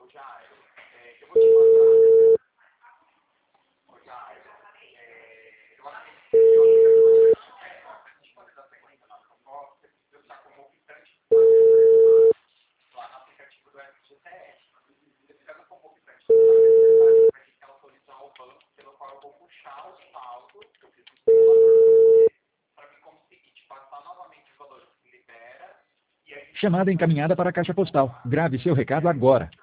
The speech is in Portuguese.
Chamada encaminhada para a caixa postal. Grave seu recado agora.